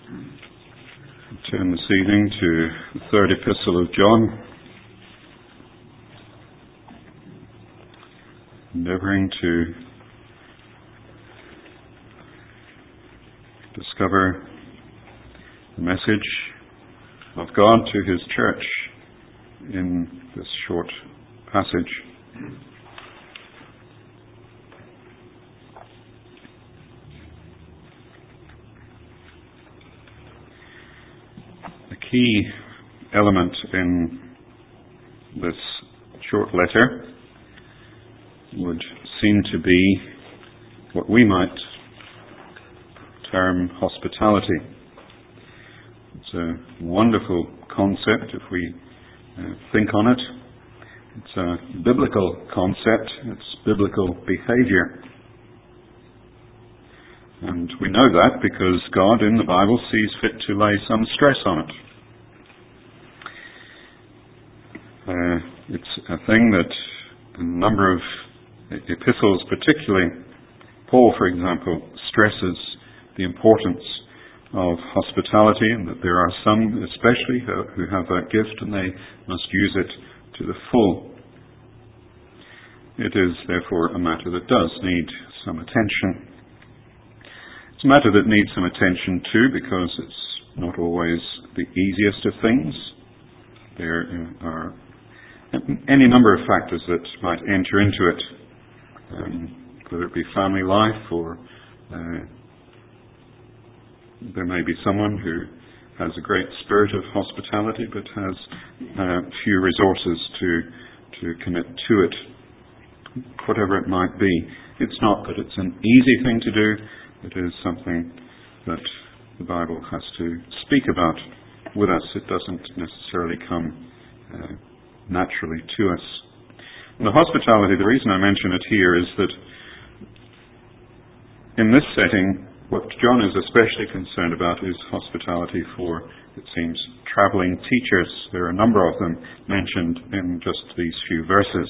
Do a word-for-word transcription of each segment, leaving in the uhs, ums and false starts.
Turn this evening to the third epistle of John, endeavouring to discover the message of God to His church in this short passage. Key element in this short letter would seem to be what we might term hospitality. It's a wonderful concept if we uh, think on it. It's a biblical concept. It's biblical behavior. And we know that because God in the Bible sees fit to lay some stress on it. Uh, it's a thing that a number of epistles, particularly Paul, for example, stresses the importance of hospitality, and that there are some especially who have that gift and they must use it to the full. It is therefore a matter that does need some attention. It's a matter that needs some attention too because it's not always the easiest of things. There are any number of factors that might enter into it, um, whether it be family life or uh, there may be someone who has a great spirit of hospitality but has uh, few resources to to commit to it. Whatever it might be, it's not that it's an easy thing to do. It is something that the Bible has to speak about with us. It doesn't necessarily come uh, naturally to us. And the hospitality, the reason I mention it here is that in this setting, what John is especially concerned about is hospitality for, it seems, travelling teachers. There are a number of them mentioned in just these few verses.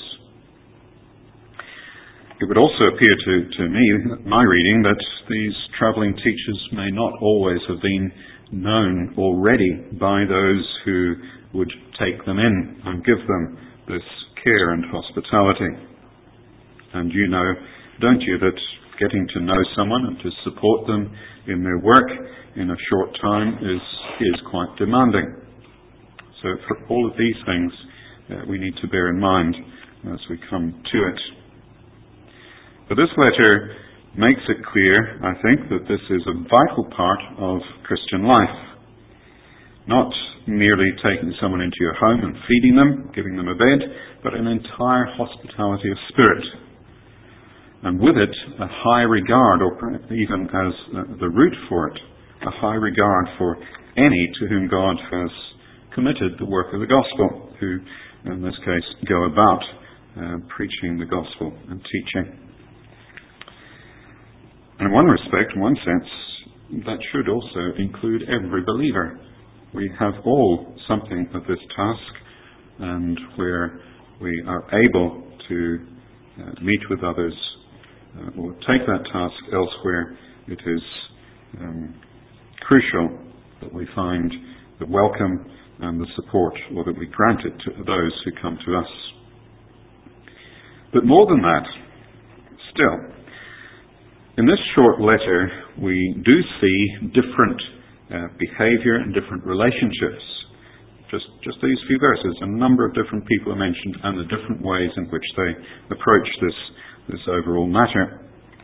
It would also appear to, to me, my reading, that these travelling teachers may not always have been known already by those who would take them in and give them this care and hospitality. And you know, don't you, that getting to know someone and to support them in their work in a short time is is quite demanding. So for all of these things, uh, we need to bear in mind as we come to it. But this letter makes it clear, I think, that this is a vital part of Christian life. Not merely taking someone into your home and feeding them, giving them a bed, but an entire hospitality of spirit. And with it, a high regard, or even as the root for it, a high regard for any to whom God has committed the work of the gospel, who, in this case, go about uh, preaching the gospel and teaching. And in one respect, in one sense, that should also include every believer. We have all something of this task, and where we are able to uh, meet with others uh, or take that task elsewhere, it is um, crucial that we find the welcome and the support, or that we grant it to those who come to us. But more than that, still, in this short letter, we do see different uh, behavior and different relationships. Just, just these few verses, a number of different people are mentioned and the different ways in which they approach this, this overall matter.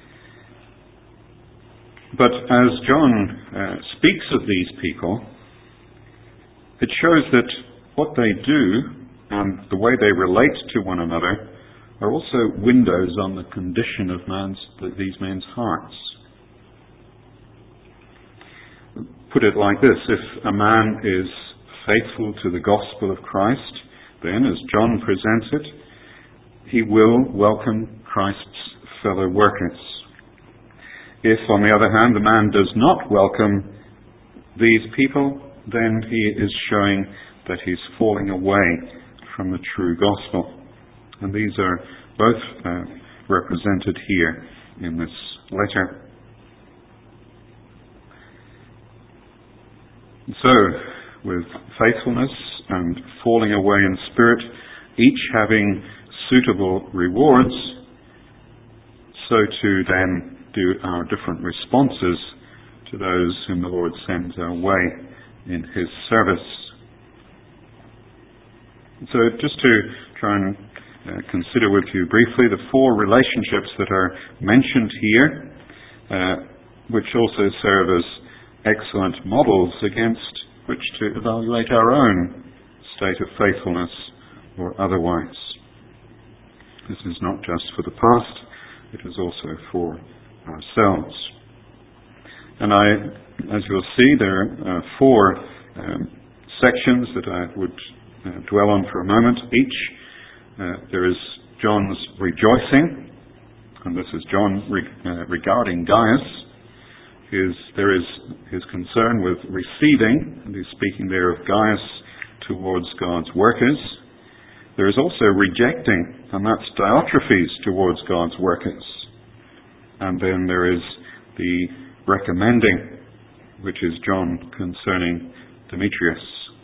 But as John uh, speaks of these people, it shows that what they do and the way they relate to one another are also windows on the condition of man's, these men's hearts. Put it like this: if a man is faithful to the gospel of Christ, then, as John presents it, he will welcome Christ's fellow workers. If, on the other hand, the man does not welcome these people, then he is showing that he's falling away from the true gospel. And these are both uh, represented here in this letter. So, with faithfulness and falling away in spirit, each having suitable rewards, so too then do our different responses to those whom the Lord sends our way in His service. So just to try and uh, consider with you briefly the four relationships that are mentioned here, uh, which also serve as excellent models against which to evaluate our own state of faithfulness or otherwise. This is not just for the past, it is also for ourselves. And I, as you'll see, there are four um, sections that I would uh, dwell on for a moment. Each, uh, there is John's rejoicing, and this is John re- uh, regarding Gaius. His, there is his concern with receiving, and he's speaking there of Gaius towards God's workers. There is also rejecting, and that's Diotrephes towards God's workers. And then there is the recommending, which is John concerning Demetrius.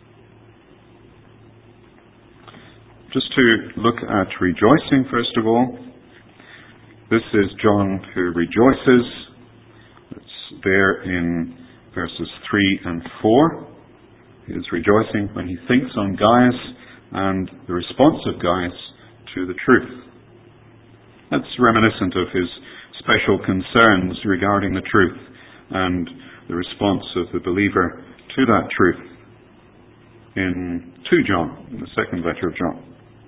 Just to look at rejoicing, first of all, this is John who rejoices. It's there in verses three and four. He is rejoicing when he thinks on Gaius and the response of Gaius to the truth. That's reminiscent of his special concerns regarding the truth and the response of the believer to that truth in Second John, in the second letter of John.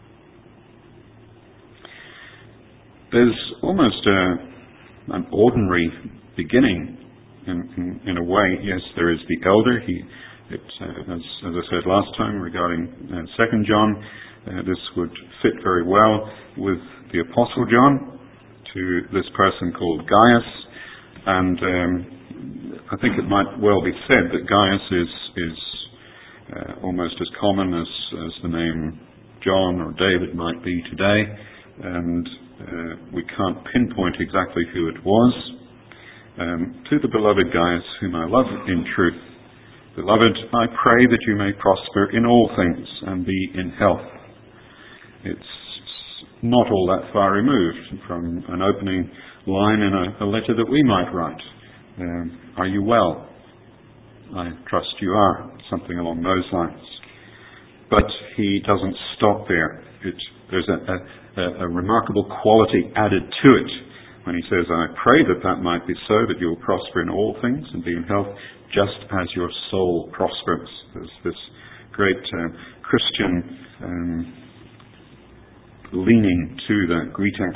There's almost a, an ordinary beginning in, in, in a way. Yes, there is the elder. He, it, uh, as, as I said last time regarding uh, Second John, uh, this would fit very well with the Apostle John to this person called Gaius. And um, I think it might well be said that Gaius is, is uh, almost as common as, as the name John or David might be today. And uh, we can't pinpoint exactly who it was. Um, to the beloved Gaius, whom I love in truth, beloved, I pray that you may prosper in all things and be in health. It's not all that far removed from an opening line in a, a letter that we might write. Um, are you well? I trust you are. Something along those lines. But he doesn't stop there. It, there's a, a, a remarkable quality added to it when he says, I pray that that might be so, that you will prosper in all things and be in health, just as your soul prospers. There's this great uh, Christian um, leaning to that greeting.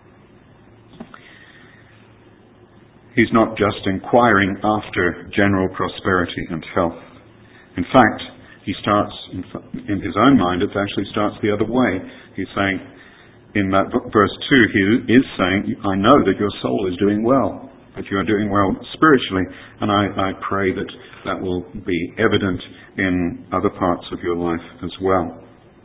He's not just inquiring after general prosperity and health. In fact, he starts, in, in his own mind, it actually starts the other way. He's saying, in that verse two, he is saying, I know that your soul is doing well, that you are doing well spiritually, and I, I pray that that will be evident in other parts of your life as well.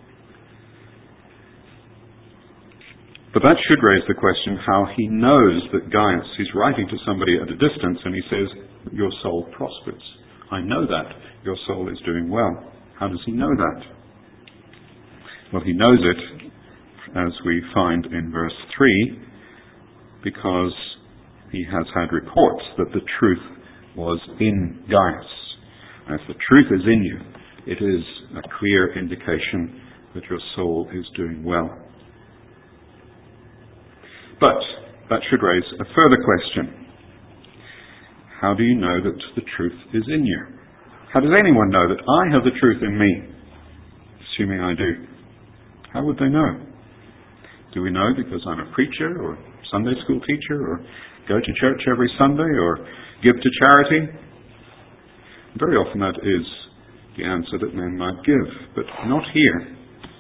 But that should raise the question how he knows that Gaius, he's writing to somebody at a distance, and he says, your soul prospers. I know that your soul is doing well. How does he know that? Well, he knows it, as we find in verse three, because he has had reports that the truth was in Gaius. And if the truth is in you, it is a clear indication that your soul is doing well. But that should raise a further question. How do you know that the truth is in you? How does anyone know that I have the truth in me? Assuming I do. How would they know? Do we know because I'm a preacher or Sunday school teacher or go to church every Sunday or give to charity? Very often that is the answer that men might give, but not here.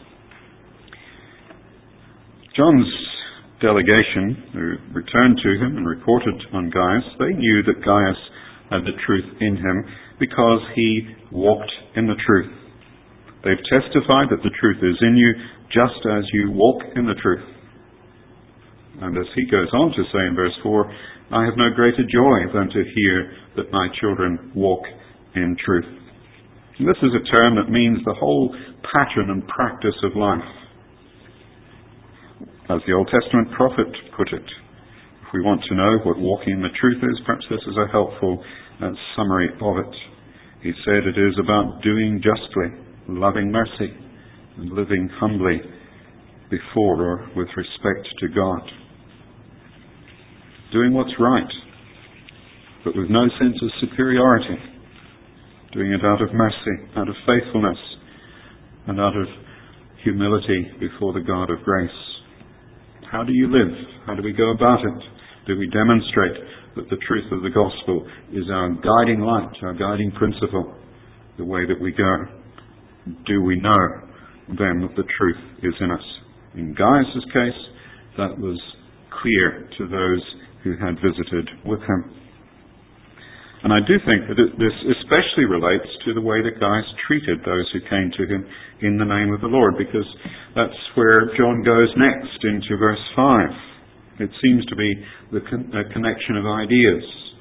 John's delegation, who returned to him and reported on Gaius, they knew that Gaius had the truth in him because he walked in the truth. They've testified that the truth is in you just as you walk in the truth. And as he goes on to say in verse four, I have no greater joy than to hear that my children walk in truth. And this is a term that means the whole pattern and practice of life. As the Old Testament prophet put it, if we want to know what walking in the truth is, perhaps this is a helpful uh, summary of it. He said it is about doing justly, loving mercy, and living humbly before or with respect to God. Doing what's right, but with no sense of superiority. Doing it out of mercy, out of faithfulness, and out of humility before the God of grace. How do you live? How do we go about it? Do we demonstrate that the truth of the gospel is our guiding light, our guiding principle, the way that we go? Do we know then that the truth is in us? In Gaius' case, that was clear to those who had visited with him. And I do think that it, this especially relates to the way that Gaius treated those who came to him in the name of the Lord, because that's where John goes next into verse five. It seems to be the con- a connection of ideas.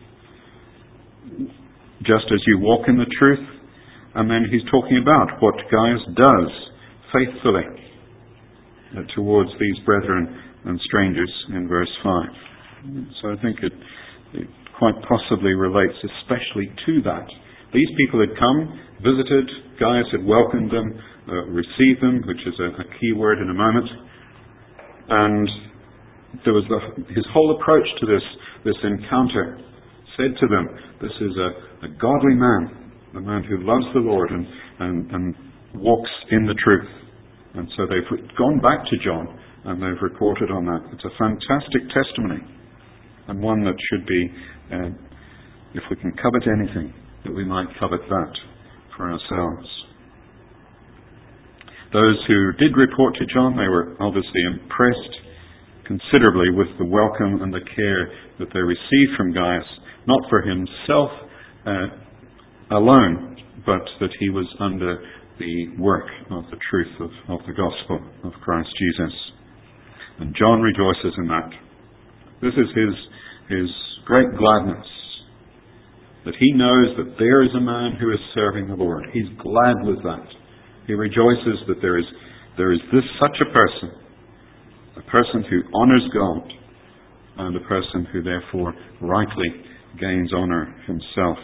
Just as you walk in the truth, and then he's talking about what Gaius does faithfully uh, towards these brethren and strangers in verse five. So I think it, it quite possibly relates especially to that. These people had come, visited, Gaius had welcomed them, uh, received them, which is a, a key word in a moment, and there was the, his whole approach to this, this encounter said to them, this is a, a godly man, a man who loves the Lord and, and, and walks in the truth. And so they've gone back to John and they've reported on that. It's a fantastic testimony, and one that should be, uh, if we can covet anything, that we might covet that for ourselves. Those who did report to John, they were obviously impressed considerably with the welcome and the care that they received from Gaius, not for himself uh, alone, but that he was under the work of the truth of, of the gospel of Christ Jesus. And John rejoices in that. This is his, his great gladness, that he knows that there is a man who is serving the Lord. He's glad with that. He rejoices that there is, there is this such a person, a person who honors God, and a person who therefore rightly gains honor himself.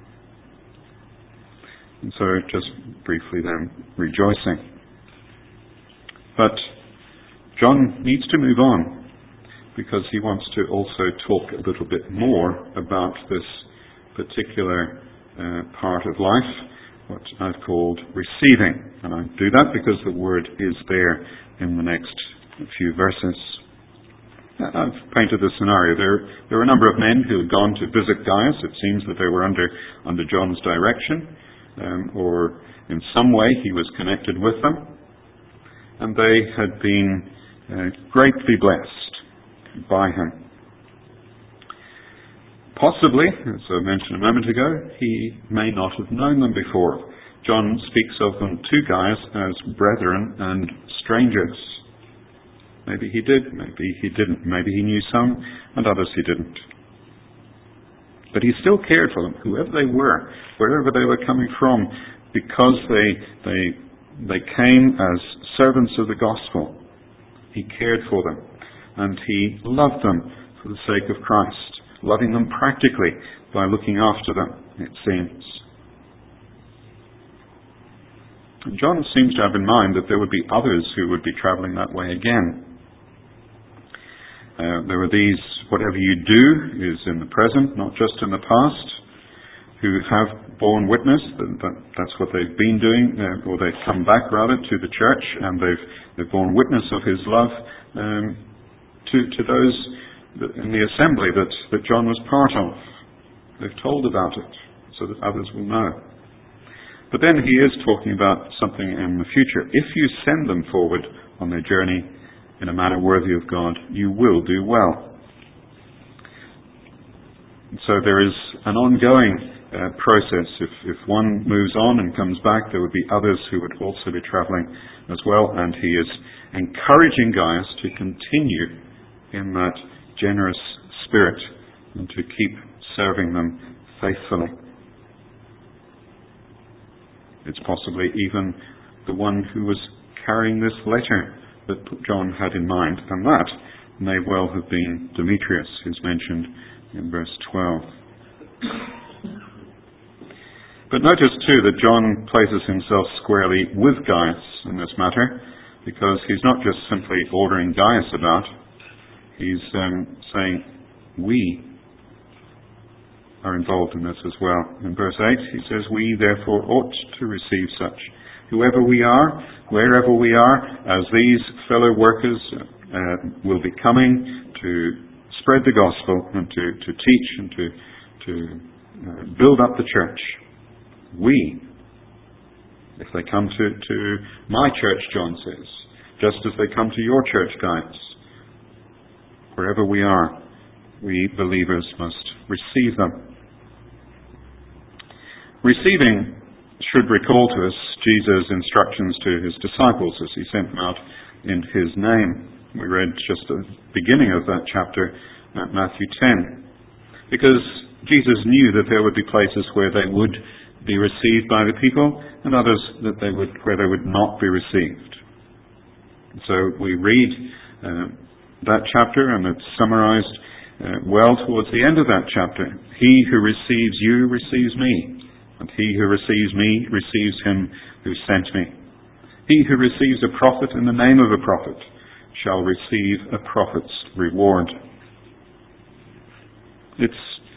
And so just briefly then, rejoicing. But John needs to move on, because he wants to also talk a little bit more about this particular uh, part of life, what I've called receiving. And I do that because the word is there in the next few verses. I've painted this scenario. There, there were a number of men who had gone to visit Gaius. It seems that they were under, under John's direction, um, or in some way he was connected with them. And they had been uh, greatly blessed by him. Possibly, as I mentioned a moment ago, he may not have known them before. John speaks of them to Gaius as brethren and strangers. Maybe he did, maybe he didn't. Maybe he knew some, and others he didn't. But he still cared for them, whoever they were, wherever they were coming from, because they they they came as servants of the gospel. He cared for them, and he loved them for the sake of Christ, loving them practically by looking after them, it seems. And John seems to have in mind that there would be others who would be travelling that way again. Uh, there are these, whatever you do is in the present, not just in the past, who have borne witness, that, that that's what they've been doing, uh, or they've come back rather to the church, and they've, they've borne witness of his love um, to, to those in the assembly that, that John was part of. They've told about it so that others will know. But then he is talking about something in the future. If you send them forward on their journey in a manner worthy of God, you will do well. So there is an ongoing uh, process. If, if one moves on and comes back, there would be others who would also be travelling as well. And he is encouraging Gaius to continue in that generous spirit and to keep serving them faithfully. It's possibly even the one who was carrying this letter that John had in mind, and that may well have been Demetrius, who's mentioned in verse twelve. But notice too that John places himself squarely with Gaius in this matter, because he's not just simply ordering Gaius about, he's um, saying, we are involved in this as well. In verse eight, he says, we therefore ought to receive such, whoever we are, wherever we are, as these fellow workers uh, will be coming to spread the gospel and to, to teach and to, to uh, build up the church. We, if they come to, to my church, John says, just as they come to your church, guys, wherever we are, we believers must receive them. Receiving should recall to us Jesus' instructions to his disciples as he sent them out in his name. We read just at the beginning of that chapter at Matthew ten. Because Jesus knew that there would be places where they would be received by the people and others that they would where they would not be received. So we read uh, that chapter, and it's summarized uh, well towards the end of that chapter. He who receives you receives me, and he who receives me receives him who sent me. He who receives a prophet in the name of a prophet shall receive a prophet's reward. It's,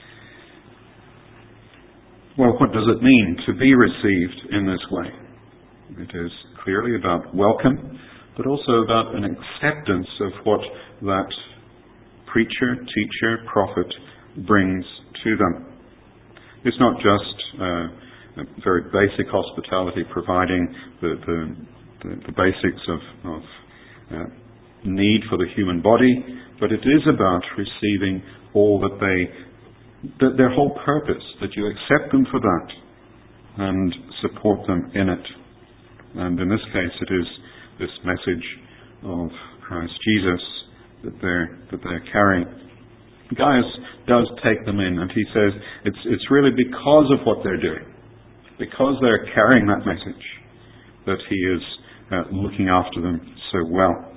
well, what does it mean to be received in this way? It is clearly about welcome, but also about an acceptance of what that preacher, teacher, prophet brings to them. It's not just uh, a very basic hospitality, providing the, the, the, the basics of, of uh, need for the human body, but it is about receiving all that they, that their whole purpose, that you accept them for that and support them in it. And in this case, it is this message of Christ Jesus that they're that they're carrying. Gaius does take them in, and he says it's it's really because of what they're doing, because they're carrying that message, that he is uh, looking after them so well.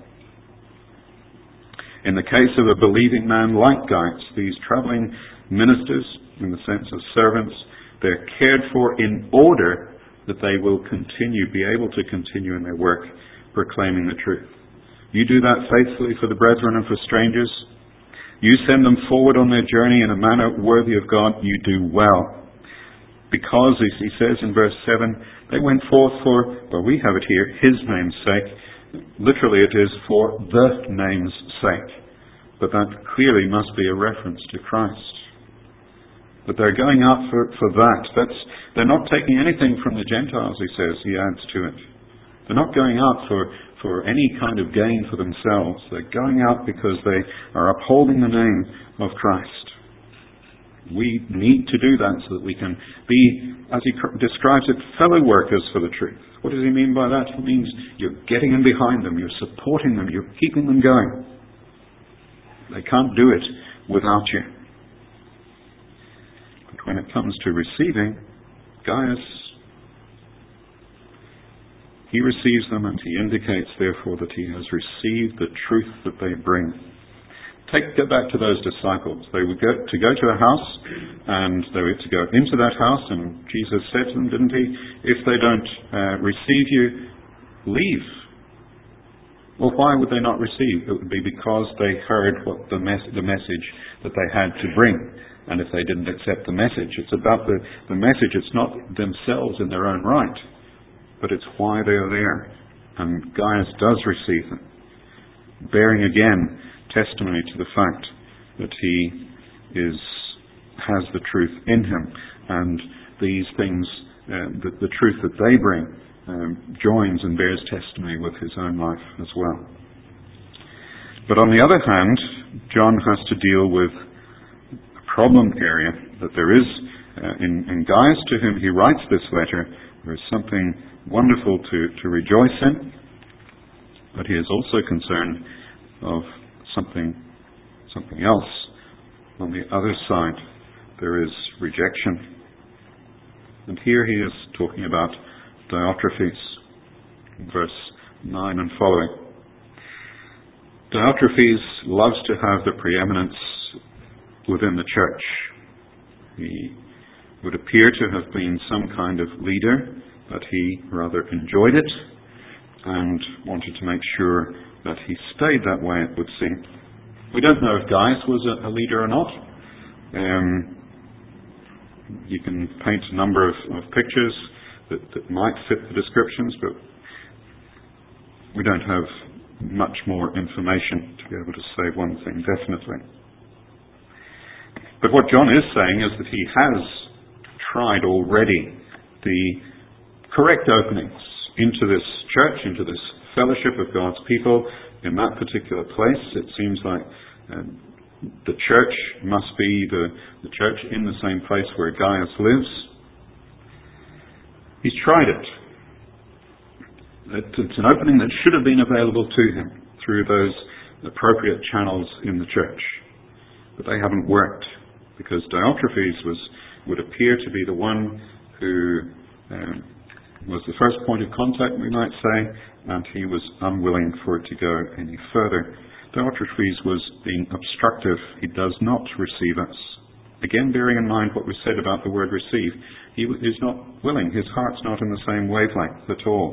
In the case of a believing man like Gaius, these traveling ministers, in the sense of servants, they're cared for in order that they will continue, be able to continue in their work, proclaiming the truth. You do that faithfully for the brethren and for strangers. You send them forward on their journey in a manner worthy of God. You do well. Because, as he says in verse seven, they went forth for, well, we have it here, his name's sake. Literally it is for the name's sake. But that clearly must be a reference to Christ. But they're going out for, for that. That's, they're not taking anything from the Gentiles, he says, he adds to it. They're not going out for, for any kind of gain for themselves. They're going out because they are upholding the name of Christ. We need to do that so that we can be, as he describes it, fellow workers for the truth. What does he mean by that? It means you're getting in behind them, you're supporting them, you're keeping them going. They can't do it without you. But when it comes to receiving, Gaius, he receives them, and he indicates, therefore, that he has received the truth that they bring. Take, go back to those disciples. They would go to go to a house, and they were to go into that house, and Jesus said to them, didn't he, if they don't uh, receive you, leave. Well, why would they not receive? It would be because they heard what the, mes- the message that they had to bring. And if they didn't accept the message, it's about the, the message. It's not themselves in their own right, but it's why they are there. And Gaius does receive them, bearing again testimony to the fact that he is has the truth in him, and these things, uh, the, the truth that they bring, um, joins and bears testimony with his own life as well. But on the other hand, John has to deal with a problem area that there is uh, in, in Gaius, to whom he writes this letter. There is something wonderful to, to rejoice in, but he is also concerned of something something else. On the other side, there is rejection. And here he is talking about Diotrephes, verse nine and following. Diotrephes loves to have the preeminence within the church. He would appear to have been some kind of leader, but he rather enjoyed it and wanted to make sure that he stayed that way, it would seem. We don't know if Gaius was a, a leader or not. Um, you can paint a number of, of pictures that, that might fit the descriptions, but we don't have much more information to be able to say one thing definitely. But what John is saying is that he has tried already the correct openings into this church, into this fellowship of God's people in that particular place. It seems like um, the church must be the, the church in the same place where Gaius lives. He's tried it. It's an opening that should have been available to him through those appropriate channels in the church. But they haven't worked, because Diotrephes was, would appear to be the one who um, was the first point of contact, we might say, and he was unwilling for it to go any further. Diotrephes was being obstructive. He does not receive us. Again, bearing in mind what we said about the word receive, he is not willing. His heart's not in the same wavelength at all.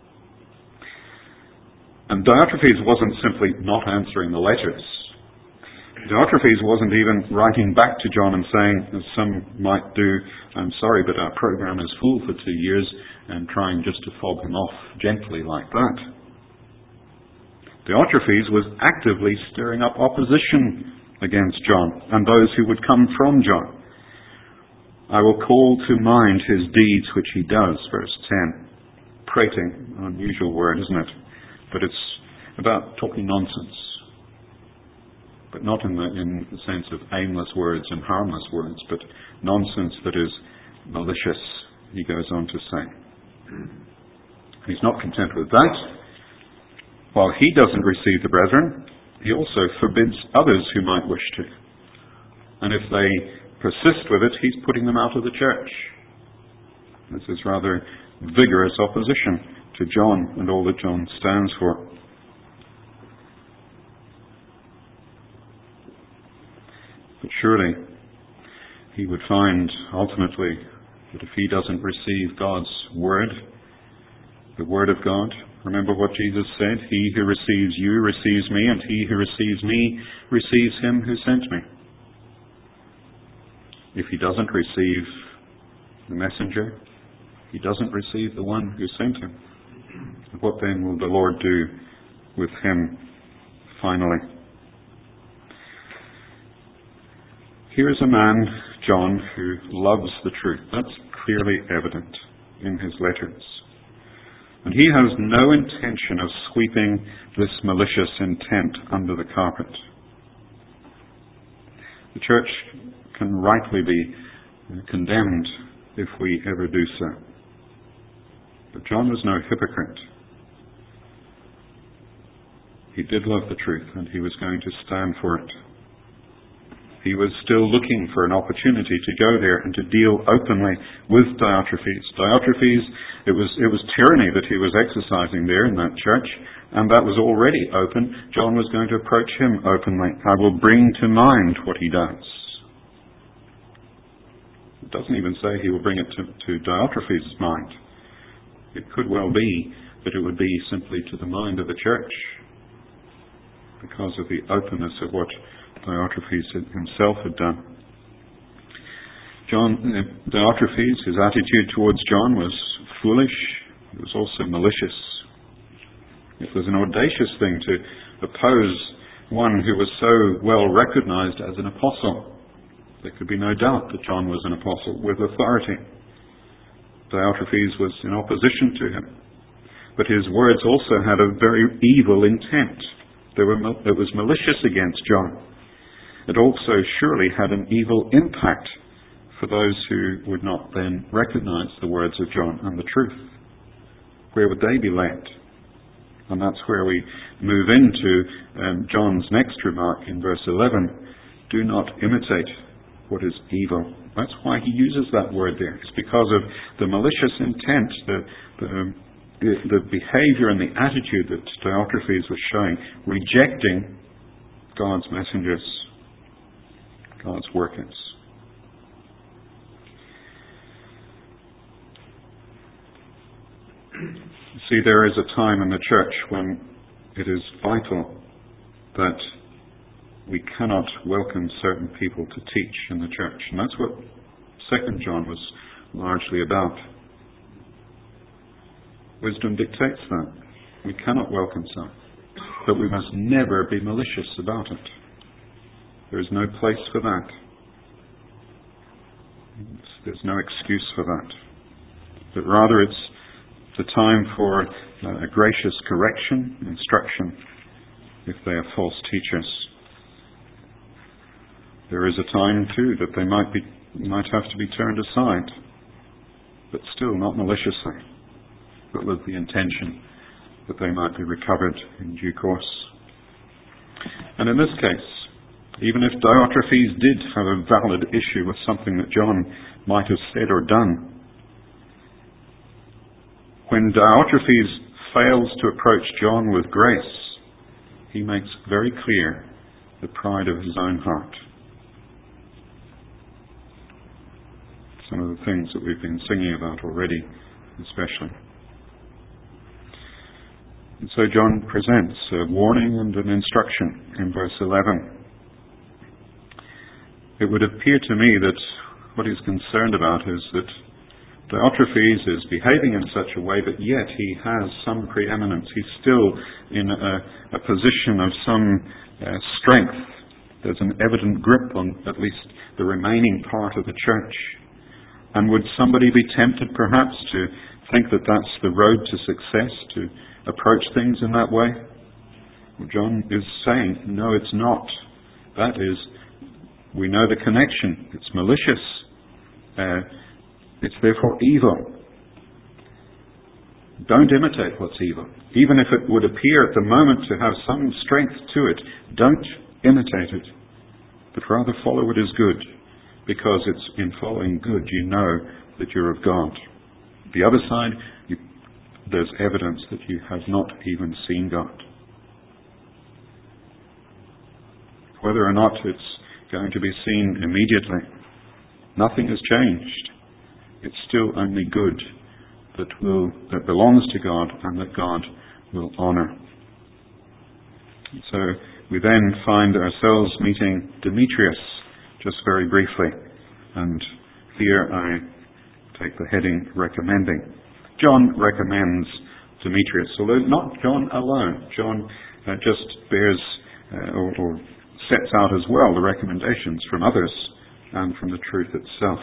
And Diotrephes wasn't simply not answering the letters. Diotrephes wasn't even writing back to John and saying, as some might do, I'm sorry, but our program is full for two years, and trying just to fob him off gently like that. Diotrephes was actively stirring up opposition against John and those who would come from John. I will call to mind his deeds which he does, verse ten. Prating, an unusual word, isn't it? But it's about talking nonsense. But not in the, in the sense of aimless words and harmless words, but nonsense that is malicious, he goes on to say. He's not content with that. While he doesn't receive the brethren, he also forbids others who might wish to. And if they persist with it, he's putting them out of the church. This is rather vigorous opposition to John and all that John stands for. But surely he would find ultimately that if he doesn't receive God's word, the word of God, remember what Jesus said, he who receives you receives me, and he who receives me receives him who sent me. If he doesn't receive the messenger, he doesn't receive the one who sent him. What then will the Lord do with him finally? Here is a man, John, who loves the truth. That's clearly evident in his letters. And he has no intention of sweeping this malicious intent under the carpet. The church can rightly be condemned if we ever do so. But John was no hypocrite. He did love the truth, and he was going to stand for it. He was still looking for an opportunity to go there and to deal openly with Diotrephes. Diotrephes, it was, it was tyranny that he was exercising there in that church, and that was already open. John was going to approach him openly. I will bring to mind what he does. It doesn't even say he will bring it to, to Diotrephes' mind. It could well be that it would be simply to the mind of the church, because of the openness of what Diotrephes himself had done. John, uh, Diotrephes, his attitude towards John was foolish. It was also malicious. It was an audacious thing to oppose one who was so well recognized as an apostle. There could be no doubt that John was an apostle with authority. Diotrephes was in opposition to him. But his words also had a very evil intent. They were, it was malicious against John. It also surely had an evil impact for those who would not then recognize the words of John and the truth. Where would they be led? And that's where we move into um, John's next remark in verse eleven. Do not imitate what is evil. That's why he uses that word there. It's because of the malicious intent, the, the, the, the behavior and the attitude that Diotrephes was showing, rejecting God's messengers, God's workers. See, there is a time in the church when it is vital that we cannot welcome certain people to teach in the church. And that's what Second John was largely about. Wisdom dictates that. We cannot welcome some. But we must never be malicious about it. There is no place for that. There's no excuse for that. But rather it's the time for uh, a gracious correction, instruction, if they are false teachers. There is a time, too, that they might be might have to be turned aside, but still not maliciously, but with the intention that they might be recovered in due course. And in this case, even if Diotrephes did have a valid issue with something that John might have said or done, when Diotrephes fails to approach John with grace, he makes very clear the pride of his own heart. Some of the things that we've been singing about already, especially. And so John presents a warning and an instruction in verse eleven. It would appear to me that what he's concerned about is that Diotrephes is behaving in such a way, but yet he has some preeminence. He's still in a, a position of some uh, strength. There's an evident grip on at least the remaining part of the church. And would somebody be tempted perhaps to think that that's the road to success, to approach things in that way? Well, John is saying, no, it's not. That is, we know the connection. It's malicious. Uh, it's therefore evil. Don't imitate what's evil. Even if it would appear at the moment to have some strength to it, don't imitate it, but rather follow what is good. Because it's in following good you know that you're of God. The other side, you, there's evidence that you have not even seen God. Whether or not it's going to be seen immediately, nothing has changed. It's still only good that will that belongs to God and that God will honour. So we then find ourselves meeting Demetrius, just very briefly, and here I take the heading recommending. John recommends Demetrius, although not John alone. John uh, just bears uh, or, or sets out as well the recommendations from others and from the truth itself.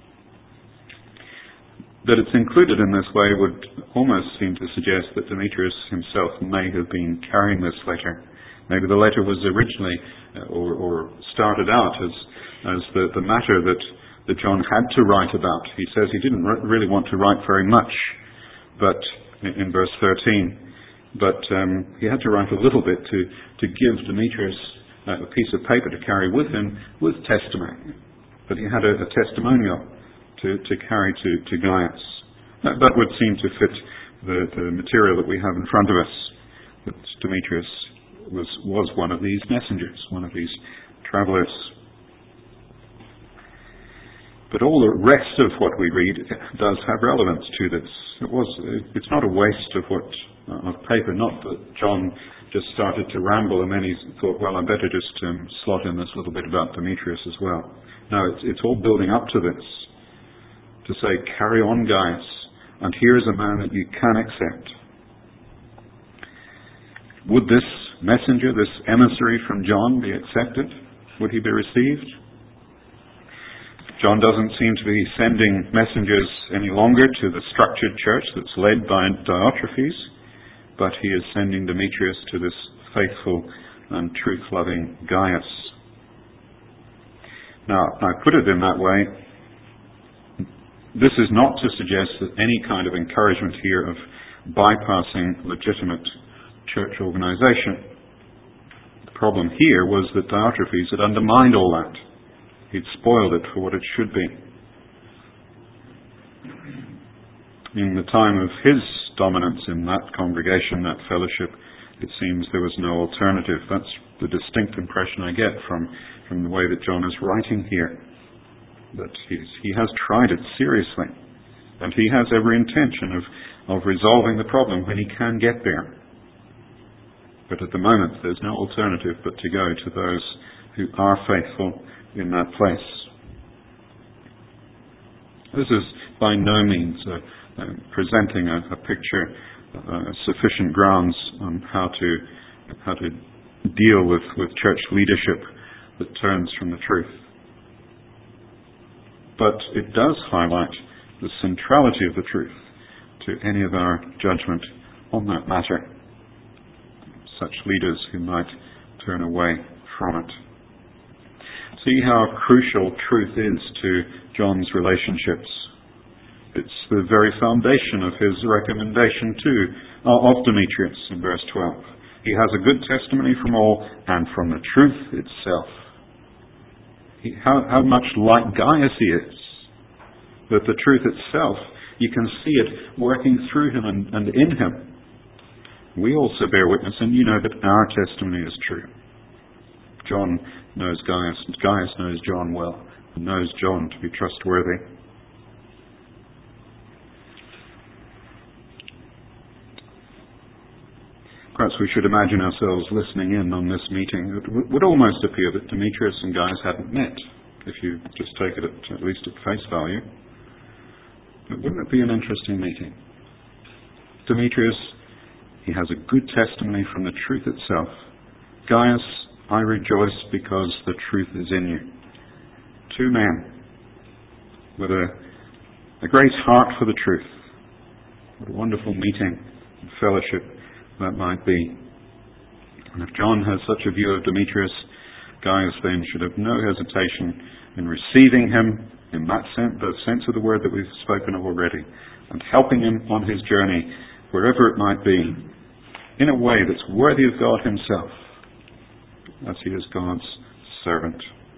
That it's included in this way would almost seem to suggest that Demetrius himself may have been carrying this letter. Maybe the letter was originally uh, or, or started out as as the, the matter that, that John had to write about. He says he didn't re- really want to write very much, but in, in verse thirteen, but um, he had to write a little bit to, to give Demetrius uh, a piece of paper to carry with him with testimony. But he had a, a testimonial to, to carry to, to Gaius. That, that would seem to fit the, the material that we have in front of us, that Demetrius was, was one of these messengers, one of these travellers. But all the rest of what we read does have relevance to this. It was, it's not a waste of what of paper. Not that John just started to ramble and then he thought, well, I better just um, slot in this little bit about Demetrius as well. No, it's, it's all building up to this. To say, carry on, Gaius, and here is a man that you can accept. Would this messenger, this emissary from John be accepted? Would he be received? John doesn't seem to be sending messengers any longer to the structured church that's led by Diotrephes, but he is sending Demetrius to this faithful and truth-loving Gaius. Now, I put it in that way. This is not to suggest that any kind of encouragement here of bypassing legitimate church organization. The problem here was that Diotrephes had undermined all that. He'd spoiled it for what it should be. In the time of his dominance in that congregation, that fellowship, it seems there was no alternative. That's the distinct impression I get from, from the way that John is writing here. That he's, he has tried it seriously. And he has every intention of, of resolving the problem when he can get there. But at the moment, there's no alternative but to go to those who are faithful in that place. This is by no means uh, uh, presenting a, a picture, uh, sufficient grounds on how to how to deal with, with church leadership that turns from the truth. But it does highlight the centrality of the truth to any of our judgment on that matter. Such leaders who might turn away from it. See how crucial truth is to John's relationships. It's the very foundation of his recommendation to uh, of Demetrius in verse twelve. He has a good testimony from all and from the truth itself. He, how, how much like Gaius he is. That the truth itself, you can see it working through him and, and in him. We also bear witness, and you know that our testimony is true. John knows Gaius, and Gaius knows John well, and knows John to be trustworthy. Perhaps we should imagine ourselves listening in on this meeting. It w- would almost appear that Demetrius and Gaius hadn't met, if you just take it at, at least at face value. But wouldn't it be an interesting meeting? Demetrius, he has a good testimony from the truth itself. Gaius, I rejoice because the truth is in you. Two men with a, a great heart for the truth. What a wonderful meeting and fellowship that might be. And if John has such a view of Demetrius, Gaius then should have no hesitation in receiving him in that sense, the sense of the word that we've spoken of already, and helping him on his journey, wherever it might be, in a way that's worthy of God himself, as he is God's servant.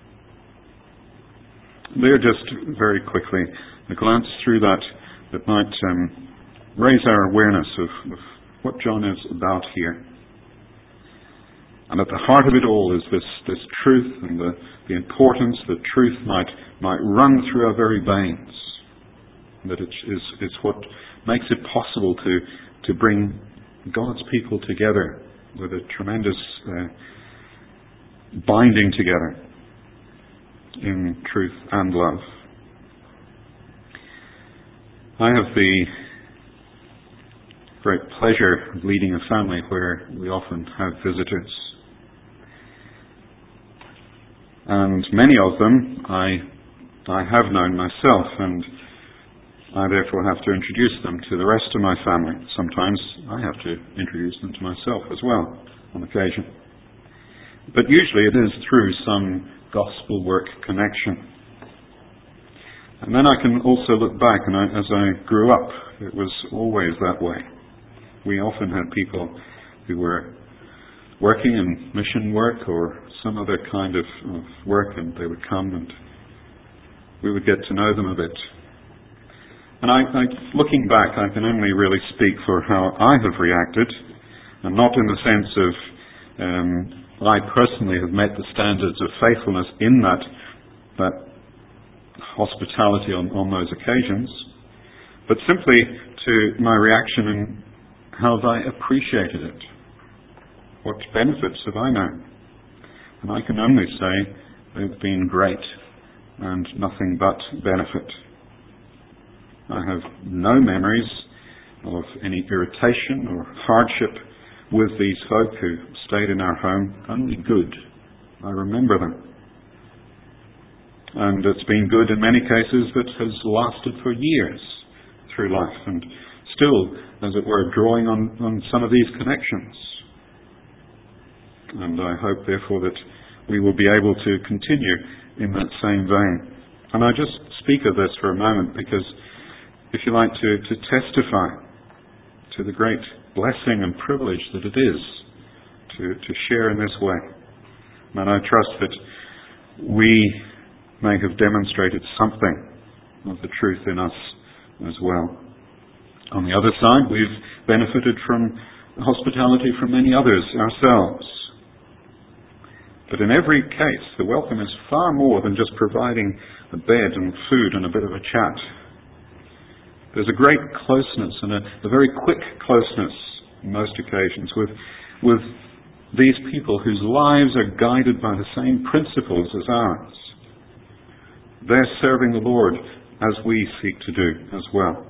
There, just very quickly, a glance through that that might um, raise our awareness of, of what John is about here. And at the heart of it all is this, this truth and the, the importance that truth might might run through our very veins. That it is, is what makes it possible to, to bring God's people together with a tremendous uh, binding together in truth and love. I have the great pleasure of leading a family where we often have visitors. And many of them I I have known myself, and I therefore have to introduce them to the rest of my family. Sometimes I have to introduce them to myself as well, on occasion. But usually it is through some gospel work connection. And then I can also look back, and I, as I grew up, it was always that way. We often had people who were working in mission work or some other kind of, of work, and they would come and we would get to know them a bit. And I, I, looking back, I can only really speak for how I have reacted, and not in the sense of um, I personally have met the standards of faithfulness in that that hospitality on, on those occasions, but simply to my reaction and how have I appreciated it. What benefits have I known? And I can only say they've been great and nothing but benefit. I have no memories of any irritation or hardship with these folk who stayed in our home, only good. I remember them. And it's been good in many cases that has lasted for years through life, and still, as it were, drawing on, on some of these connections. And I hope, therefore, that we will be able to continue in that same vein. And I just speak of this for a moment because, if you like, to, to testify to the great blessing and privilege that it is to, to share in this way. And I trust that we may have demonstrated something of the truth in us as well. On the other side, we've benefited from hospitality from many others ourselves. But in every case, the welcome is far more than just providing a bed and food and a bit of a chat. There's a great closeness and a, a very quick closeness on most occasions with, with these people whose lives are guided by the same principles as ours. They're serving the Lord as we seek to do as well.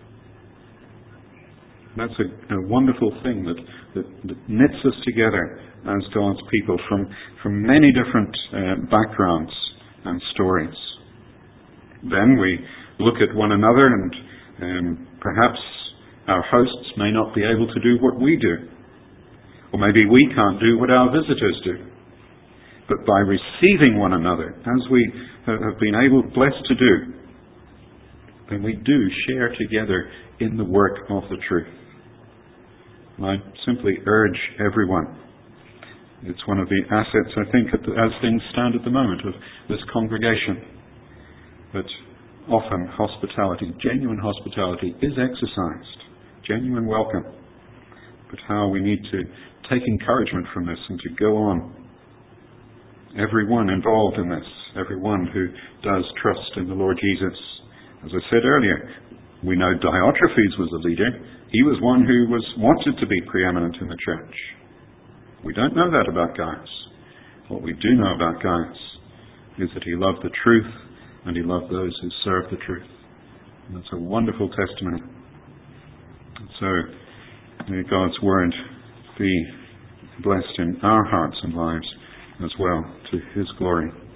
That's a, a wonderful thing that, that, that knits us together as God's people from, from many different uh, backgrounds and stories. Then we look at one another, and um, perhaps our hosts may not be able to do what we do. Or maybe we can't do what our visitors do. But by receiving one another, as we have been able, blessed to do, then we do share together in the work of the truth. And I simply urge everyone. It's one of the assets, I think, at the, as things stand at the moment, of this congregation. But often hospitality, genuine hospitality, is exercised. Genuine welcome. But how we need to take encouragement from this and to go on. Everyone involved in this, everyone who does trust in the Lord Jesus. As I said earlier, we know Diotrephes was a leader. He was one who was wanted to be preeminent in the church. We don't know that about Gaius. What we do know about Gaius is that he loved the truth and he loved those who served the truth. And that's a wonderful testimony. So, may God's word be blessed in our hearts and lives as well, to his glory.